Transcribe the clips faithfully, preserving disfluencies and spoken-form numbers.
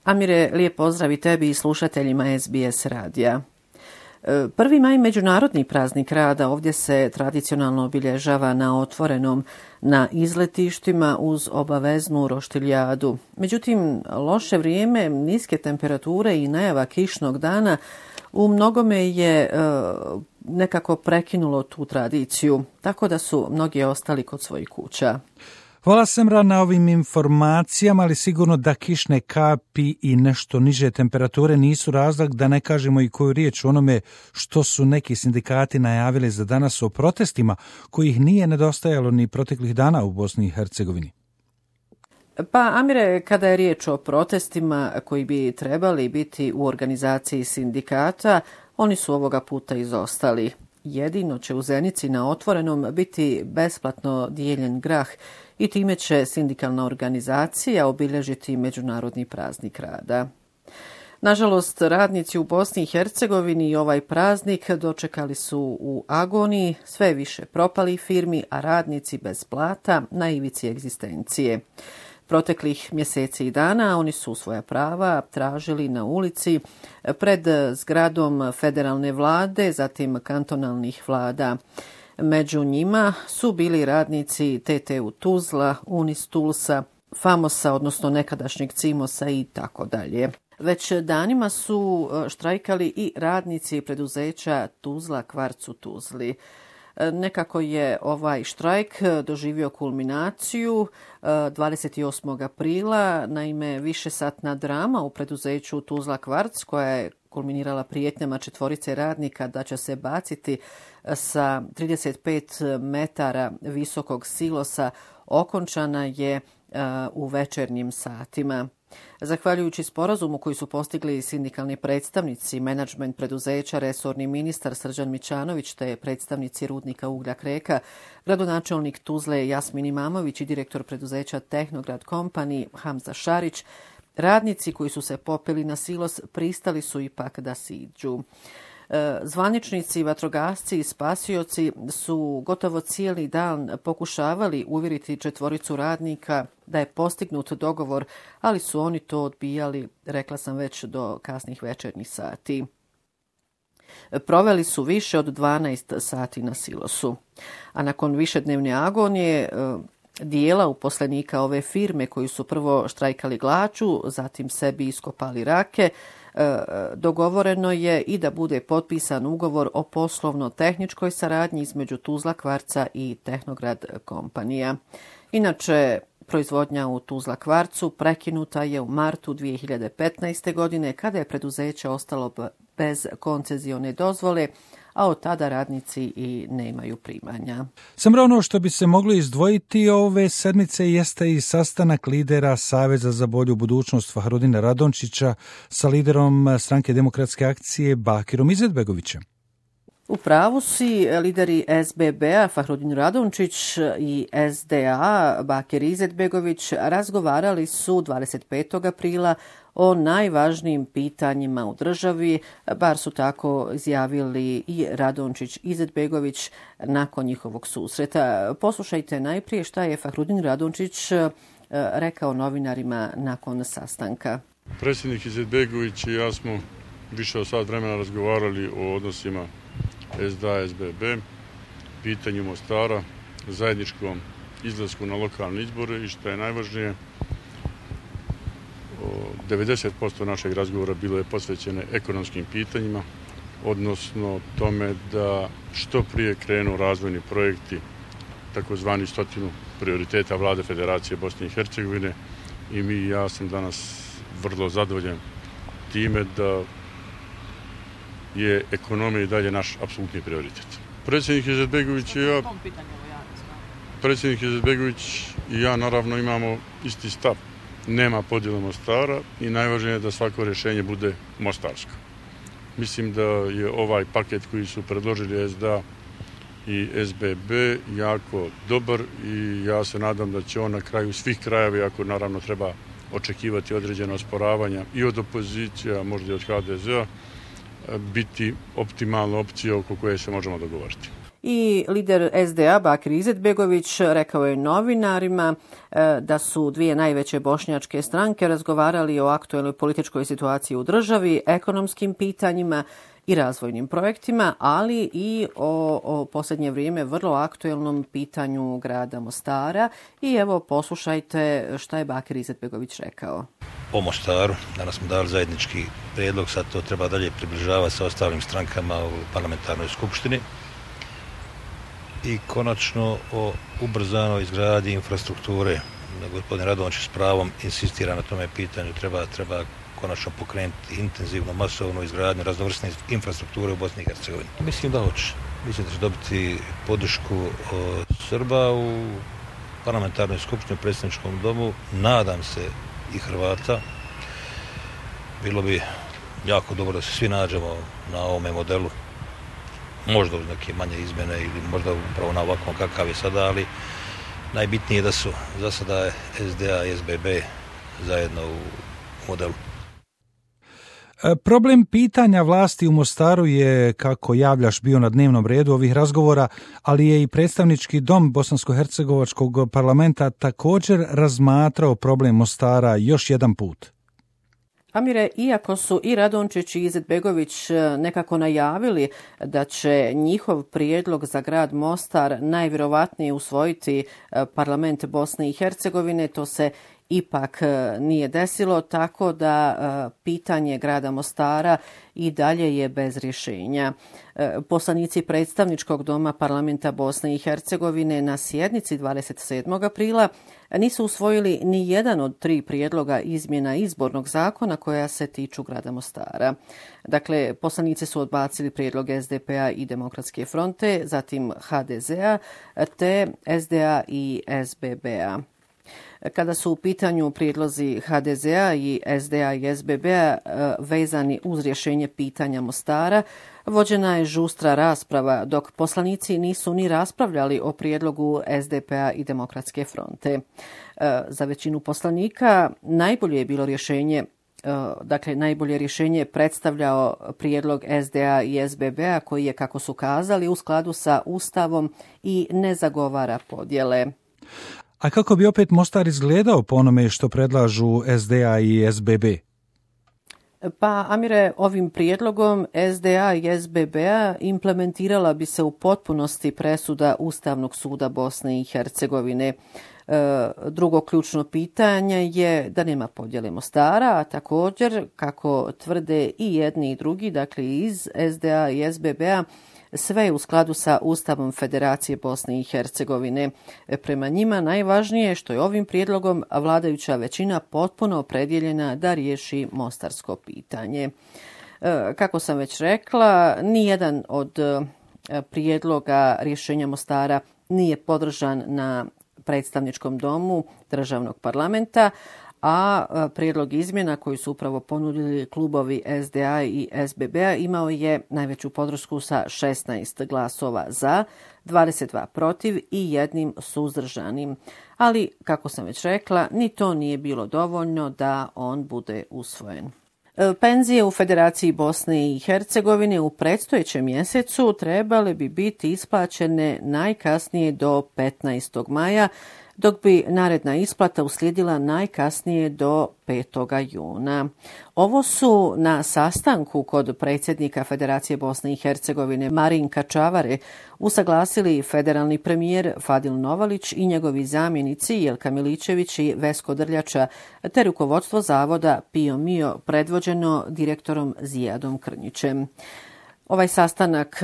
Amire, lijep pozdrav i tebi i slušateljima S B S radija. Prvi maj međunarodni praznik rada ovdje se tradicionalno obilježava na otvorenom, na izletištima uz obaveznu roštiljadu. Međutim, loše vrijeme, niske temperature i najava kišnog dana u mnogome je e, nekako prekinulo tu tradiciju, tako da su mnogi ostali kod svojih kuća. Hvala Semra na ovim informacijama, ali sigurno da kišne kapi i nešto niže temperature nisu razlog, da ne kažemo i koju riječ o onome što su neki sindikati najavili za danas o protestima, kojih nije nedostajalo ni proteklih dana u Bosni i Hercegovini. Pa, Amire, kada je riječ o protestima koji bi trebali biti u organizaciji sindikata, oni su ovoga puta izostali. Jedino će u Zenici na otvorenom biti besplatno dijeljen grah i time će sindikalna organizacija obilježiti međunarodni praznik rada. Nažalost, radnici u Bosni i Hercegovini i ovaj praznik dočekali su u agoniji, sve više propalih firmi, a radnici bez plata na ivici egzistencije. Proteklih mjeseci i dana oni su svoja prava tražili na ulici pred zgradom federalne vlade, zatim kantonalnih vlada. Među njima su bili radnici T T U Tuzla, Unistulsa, Famosa, odnosno nekadašnjeg Cimosa i tako dalje. Već danima su štrajkali i radnici preduzeća Tuzla Kvarc u Tuzli. Nekako je ovaj štrajk doživio kulminaciju dvadeset osmog aprila, naime višesatna drama u preduzeću Tuzla Kvarc koja je kulminirala prijetnjama četvorice radnika da će se baciti sa trideset pet metara visokog silosa okončana je u večernjim satima. Zahvaljujući sporazumu koji su postigli sindikalni predstavnici, menadžment preduzeća, resorni ministar Srđan Mićanović te predstavnici rudnika uglja Kreka, gradonačelnik Tuzle Jasmin Imamović i direktor preduzeća Tehnograd Company Hamza Šarić, radnici koji su se popeli na silos pristali su ipak da siđu. Zvaničnici, vatrogasci i spasioci su gotovo cijeli dan pokušavali uvjeriti četvoricu radnika da je postignut dogovor, ali su oni to odbijali, rekla sam već, do kasnih večernjih sati. Proveli su više od dvanaest sati na silosu, a nakon višednevne agonije dijela uposlenika ove firme koji su prvo štrajkali glađu, zatim sebi iskopali rake, dogovoreno je i da bude potpisan ugovor o poslovno-tehničkoj saradnji između Tuzla Kvarca i Tehnograd kompanija. Inače, proizvodnja u Tuzla Kvarcu prekinuta je u martu dvije hiljade petnaeste. godine kada je preduzeće ostalo bez koncezione dozvole, a od tada radnici i nemaju primanja. Samo ono što bi se moglo izdvojiti ove sedmice jeste i sastanak lidera Saveza za bolju budućnost Fahrudina Radončića sa liderom Stranke demokratske akcije Bakirom Izetbegovićem. U pravu si, lideri S B B-a Fahrudin Radončić i S D A Bakir Izetbegović razgovarali su dvadeset petog aprila o najvažnijim pitanjima u državi, bar su tako izjavili i Radončić i Izetbegović nakon njihovog susreta. Poslušajte najprije šta je Fahrudin Radončić rekao novinarima nakon sastanka. Predsjednik Izetbegović i ja smo više od sat vremena razgovarali o odnosima S D A S B B, pitanju Mostara, zajedničkom izlasku na lokalne izbore i što je najvažnije, devedeset posto našeg razgovora bilo je posvećene ekonomskim pitanjima, odnosno tome da što prije krenu razvojni projekti, takozvani stotinu prioriteta Vlade Federacije Bosne i Hercegovine, i mi i ja sam danas vrlo zadovoljan time da je ekonomija i dalje naš apsolutni prioritet. Predsjednik Izetbegović i ja, predsjednik Izetbegović i ja naravno imamo isti stav. Nema podjela Mostara i najvažnije je da svako rješenje bude mostarsko. Mislim da je ovaj paket koji su predložili S D A i S B B jako dobar i ja se nadam da će on na kraju svih krajeva, ako naravno treba očekivati određena osporavanja i od opozicija, možda i od H D Z-a, biti optimalna opcija oko koje se možemo dogovoriti. I lider es de a Bakir Izetbegović rekao je novinarima da su dvije najveće bošnjačke stranke razgovarali o aktuelnoj političkoj situaciji u državi, ekonomskim pitanjima i razvojnim projektima, ali i o, o posljednje vrijeme vrlo aktuelnom pitanju grada Mostara. I evo poslušajte šta je Bakir Izetbegović rekao. O Mostaru, danas smo dali zajednički prijedlog, sad to treba dalje približavati sa ostalim strankama u parlamentarnoj skupštini. I konačno o ubrzanoj izgradnji infrastrukture. Gospodin Radončić s pravom insistira na tome pitanju, treba, treba konačno pokrenuti intenzivno, masovnu izgradnju raznovrsne infrastrukture u Bosni i Hercegovini. Mislim da hoće. Mislim da će dobiti podršku od Srba u parlamentarnoj skupštini, u predsjedničkom domu, nadam se i Hrvata. Bilo bi jako dobro da se svi nađemo na ovome modelu, možda uz neke manje izmjene ili možda upravo na ovakvom kakav je sada, ali najbitnije je da su za sada es de a i es be be zajedno u modelu. Problem pitanja vlasti u Mostaru je, kako javljaš, bio na dnevnom redu ovih razgovora, ali je i predstavnički dom Bosansko-hercegovačkog parlamenta također razmatrao problem Mostara još jedan put. Amire, iako su i Radončić i Izetbegović nekako najavili da će njihov prijedlog za grad Mostar najvjerovatnije usvojiti parlament Bosne i Hercegovine, to se ipak nije desilo, tako da pitanje grada Mostara i dalje je bez rješenja. Poslanici predstavničkog doma parlamenta Bosne i Hercegovine na sjednici dvadeset sedmog aprila nisu usvojili ni jedan od tri prijedloga izmjena izbornog zakona koja se tiču grada Mostara. Dakle, poslanici su odbacili prijedlog es de pe a i Demokratske fronte, zatim ha de ze a te es de a i es be be a. Kada su u pitanju prijedlozi ha de ze a i es de a i es be be a vezani uz rješenje pitanja Mostara, vođena je žustra rasprava, dok poslanici nisu ni raspravljali o prijedlogu es de pe a i Demokratske fronte. Za većinu poslanika najbolje je bilo rješenje Dakle, najbolje rješenje je predstavljao prijedlog es de a i es be be a koji je, kako su kazali, u skladu sa Ustavom i ne zagovara podjele. A kako bi opet Mostar izgledao po onome što predlažu es de a i es be be? Pa, Amire, ovim prijedlogom es de a i es be be a implementirala bi se u potpunosti presuda Ustavnog suda Bosne i Hercegovine. Drugo ključno pitanje je da nema podjele Mostara, a također, kako tvrde i jedni i drugi, dakle iz es de a i es be be a, sve je u skladu sa Ustavom Federacije Bosne i Hercegovine. Prema njima najvažnije je što je ovim prijedlogom vladajuća većina potpuno opredjeljena da riješi mostarsko pitanje. Kako sam već rekla, nijedan od prijedloga rješenja Mostara nije podržan na predstavničkom domu državnog parlamenta, a prijedlog izmjena koji su upravo ponudili klubovi es de a i es be be a imao je najveću podršku sa šesnaest glasova za, dvadeset dva protiv i jednim suzdržanim. Ali, kako sam već rekla, ni to nije bilo dovoljno da on bude usvojen. Penzije u Federaciji Bosne i Hercegovine u predstojećem mjesecu trebale bi biti isplaćene najkasnije do petnaestog maja, dok bi naredna isplata uslijedila najkasnije do petog juna. Ovo su na sastanku kod predsjednika Federacije Bosne i Hercegovine Marinka Čavare usaglasili federalni premijer Fadil Novalić i njegovi zamjenici Jelka Miličević i Vesko Drljača, te rukovodstvo zavoda Pio Mio predvođeno direktorom Zijadom Krnjićem. Ovaj sastanak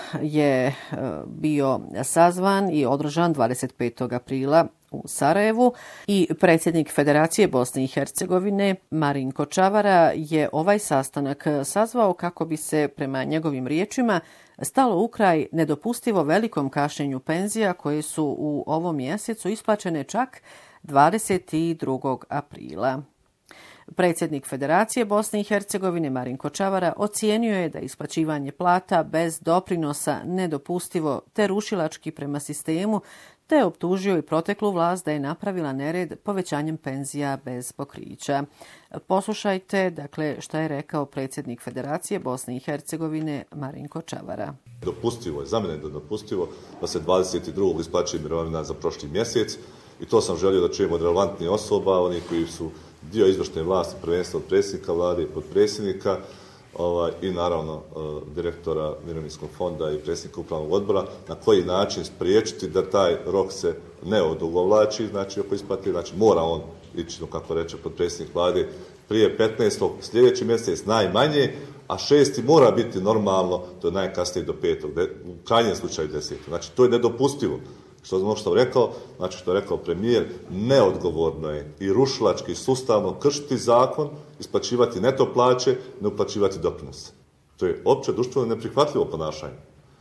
je bio sazvan i održan dvadeset petog aprila u Sarajevu i predsjednik Federacije Bosne i Hercegovine Marinko Čavara je ovaj sastanak sazvao kako bi se, prema njegovim riječima, stalo u kraj nedopustivo velikom kašnjenju penzija koje su u ovom mjesecu isplaćene čak dvadeset drugog aprila. Predsjednik Federacije Bosne i Hercegovine Marinko Čavara ocijenio je da isplaćivanje plata bez doprinosa nedopustivo te rušilački prema sistemu te je optužio i proteklu vlast da je napravila nered povećanjem penzija bez pokrića. Poslušajte, dakle, šta je rekao predsjednik Federacije Bosne i Hercegovine Marinko Čavara. Dopustivo je, za mene je dopustivo da se dvadeset drugog isplaćuje mirovina za prošli mjesec i to sam želio da čujem od relevantnih osoba, oni koji su dio izvršne vlasti, prvenstveno od predsjednika vlade i podpredsjednika, ovaj, i naravno uh, direktora Mirovinskog fonda i predsjednika upravnog odbora, na koji način spriječiti da taj rok se ne odugovlači, znači oko isplate, znači mora on ići, kako reče podpredsjednik vlade, prije petnaestog sljedeći mjesec najmanje, a šesti mora biti normalno, to je najkasnije do petog, u krajnjem slučaju desetog. Znači to je nedopustivo. Što ono što je rekao, znači što je rekao premijer, neodgovorno je i rušilački sustavno kršiti zakon, isplaćivati neto plaće, ne uplaćivati doprinose. To je opće društveno neprihvatljivo ponašanje.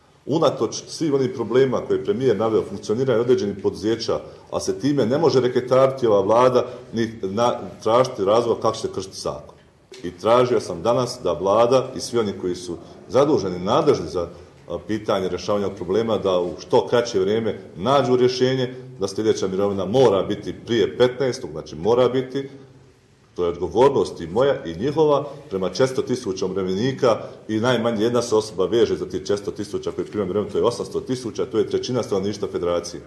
Unatoč svih onih problema koje je premijer naveo funkcioniranje određenih poduzeća, a se time ne može reketariti ova vlada ni na, tražiti razlog kako će se kršiti zakon. I tražio sam danas da vlada i svi oni koji su zaduženi, nadležni za pitanje rješavanja problema, da u što kraće vrijeme nađu rješenje, da sljedeća mirovina mora biti prije petnaestog, znači mora biti, to je odgovornost i moja i njihova, prema četiristo tisuća umirovljenika i najmanje jedna se osoba veže za tih četiristo tisuća koji primaju mirovinu, to je osamsto tisuća, to je trećina stanovništva federacije.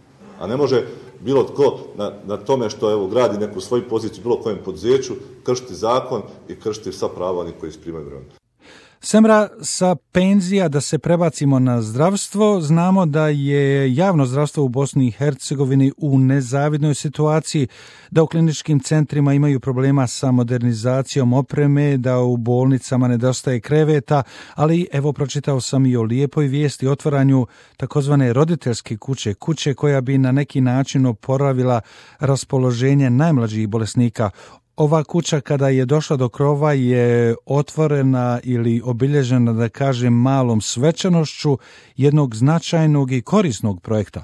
A ne može bilo tko na, na tome što evo, gradi neku svoju poziciju, bilo kojem poduzeću, kršiti zakon i kršiti sva prava onih koji primaju mirovinu. Semra, sa penzija da se prebacimo na zdravstvo, znamo da je javno zdravstvo u Bosni i Hercegovini u nezavidnoj situaciji, da u kliničkim centrima imaju problema sa modernizacijom opreme, da u bolnicama nedostaje kreveta, ali evo pročitao sam i o lijepoj vijesti o otvaranju takozvane roditeljske kuće, kuće koja bi na neki način oporavila raspoloženje najmlađih bolesnika. Ova kuća kada je došla do krova je otvorena ili obilježena, da kažem, malom svečanošću jednog značajnog i korisnog projekta.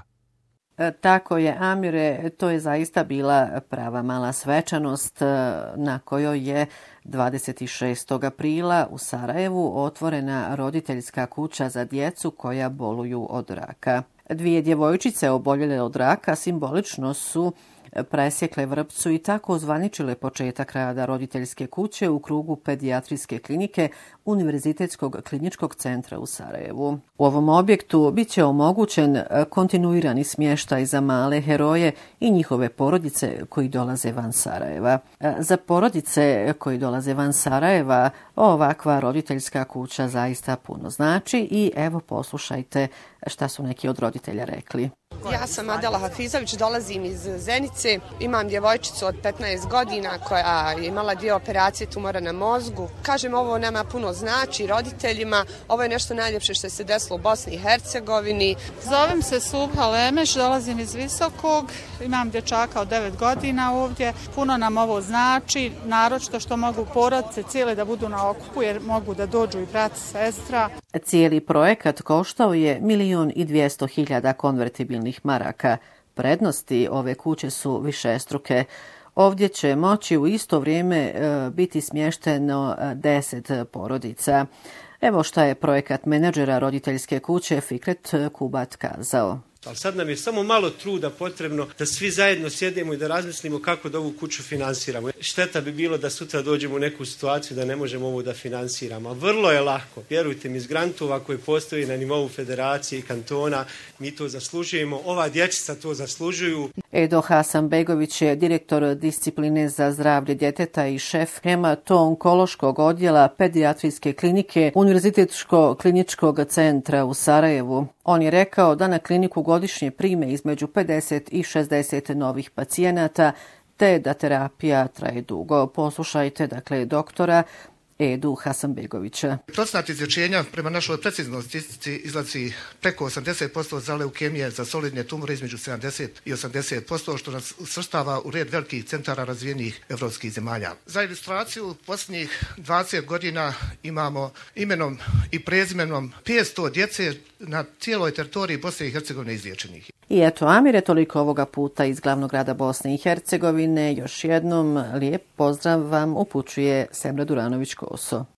Tako je, Amire, to je zaista bila prava mala svečanost na kojoj je dvadeset šestog aprila u Sarajevu otvorena roditeljska kuća za djecu koja boluju od raka. Dvije djevojčice oboljele od raka simbolično su presjekle vrpcu i tako ozvaničile početak rada roditeljske kuće u krugu pedijatrijske klinike Univerzitetskog kliničkog centra u Sarajevu. U ovom objektu bit će omogućen kontinuirani smještaj za male heroje i njihove porodice koji dolaze van Sarajeva. Za porodice koji dolaze van Sarajeva ovakva roditeljska kuća zaista puno znači i evo poslušajte šta su neki od roditelja rekli. Ja sam Adela Hafizović, dolazim iz Zenice, imam djevojčicu od petnaest godina koja je imala dvije operacije tumora na mozgu. Kažem, ovo nama puno znači roditeljima, ovo je nešto najljepše što se desilo u Bosni i Hercegovini. Zovem se Subha Lemeš, dolazim iz Visokog, imam dječaka od devet godina ovdje, puno nam ovo znači, naročito što mogu porodice cijele da budu na okupu jer mogu da dođu i brat i sestra. Cijeli projekat koštao je milijun i dvijesto hiljada konvertibilnih maraka. Prednosti ove kuće su višestruke. Ovdje će moći u isto vrijeme e, biti smješteno deset porodica. Evo šta je projekat menadžera roditeljske kuće Fikret Kubat kazao. Ali sad nam je samo malo truda potrebno da svi zajedno sjedemo i da razmislimo kako da ovu kuću finansiramo. Šteta bi bilo da sutra dođemo u neku situaciju da ne možemo ovo da finansiramo. A vrlo je lako. Vjerujte mi, iz grantova koji postoji na nivou federacije i kantona, mi to zaslužujemo. Ova dječica to zaslužuju. Edo Hasanbegović je direktor discipline za zdravlje djeteta i šef hemato-onkološkog odjela pedijatrijske klinike Univerzitetskog kliničkog centra u Sarajevu. On je rekao da na kliniku godišnje prime između pedeset i šezdeset novih pacijenata, te da terapija traje dugo. Poslušajte, dakle, doktora Edu Hasanbegovića. Procenat izlječenja prema našoj preciznoj statistici izlazi preko osamdeset posto za leukemije, za solidne tumore između sedamdeset i osamdeset posto, što nas svrstava u red velikih centara razvijenih evropskih zemalja. Za ilustraciju, posljednjih dvadeset godina imamo imenom i prezimenom petsto djece na cijeloj teritoriji Bosne i Hercegovine izliječenih. I eto, Amire, toliko ovoga puta iz glavnog grada Bosne i Hercegovine. Još jednom lijep pozdrav vam upućuje Semra Duranović-Koso.